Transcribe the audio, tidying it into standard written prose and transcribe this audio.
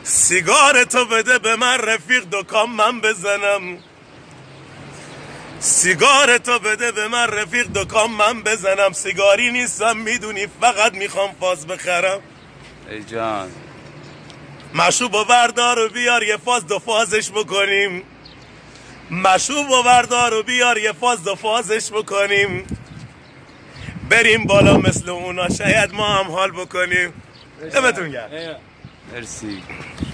سیگارتو بده به من رفیق دکان من بزنم، سیگارتو بده به من رفیق دکان من بزنم. سیگاری نیستم میدونی فقط میخوام فاز بخرم. ای جان مشروب و بردار و بیار یه فاز دو فازش بکنیم، مشروب و بردار و بیار یه فاز دو فازش بکنیم، بریم بالا مثل اونا شاید ما هم حال بکنیم. دمتون گرم. مرسی.